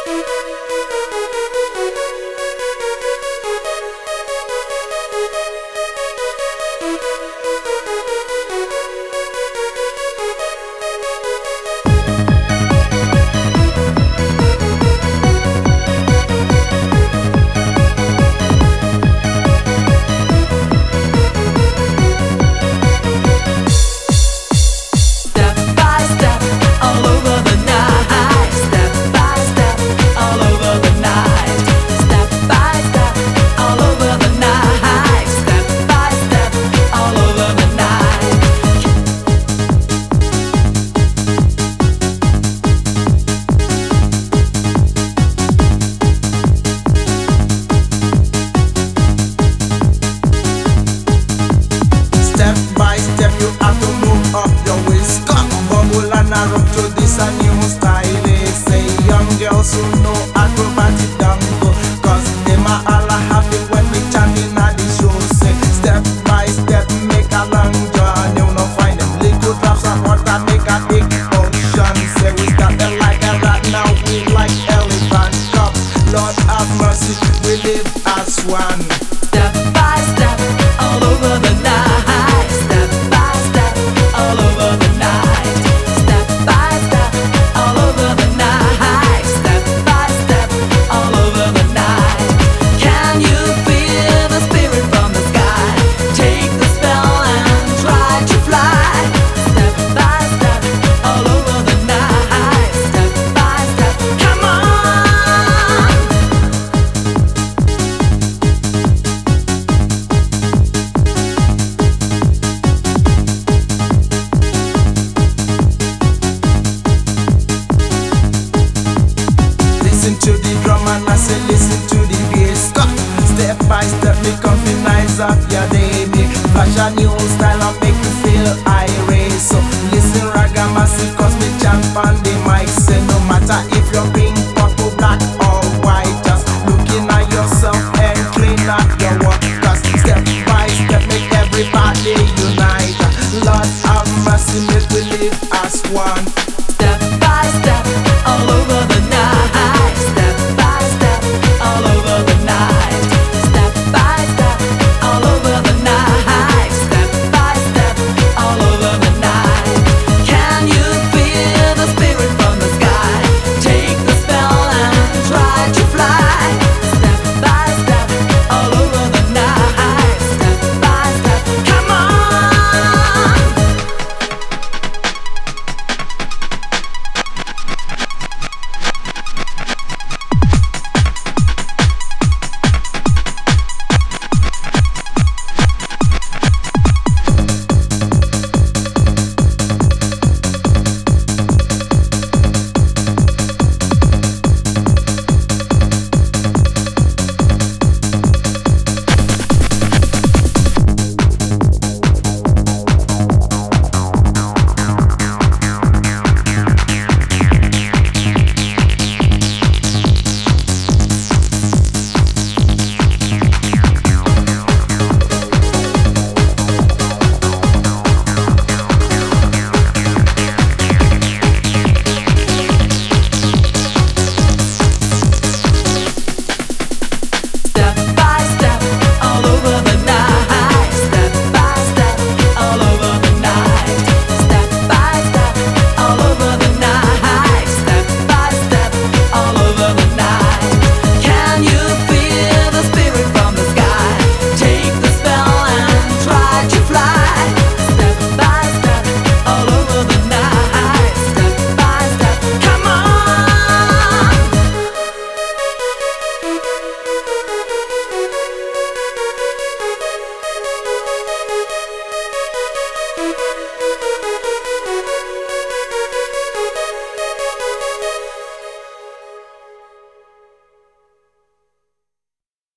So no acrobatic tango, cause them a all a happy when we chanting at the show. Say step by step make a long journey. You know find them little drops of water make a big ocean. Say we started like a rat, now we like elephant chop. Lord have mercy, we live as one. Step by step, all over the night. Step by step, all over the night. Step by step, all over the night. Can you feel the spirit from the sky? Take the spell and try to fly. Step by step, all over the night. Step by step, come on. Listen to the drum and I say listen to the bass. Step by step me come fi nice up your day. Me flash a new style and make you feel irate. So listen ragamuffin cause me chant on the mic. Say no matter if you're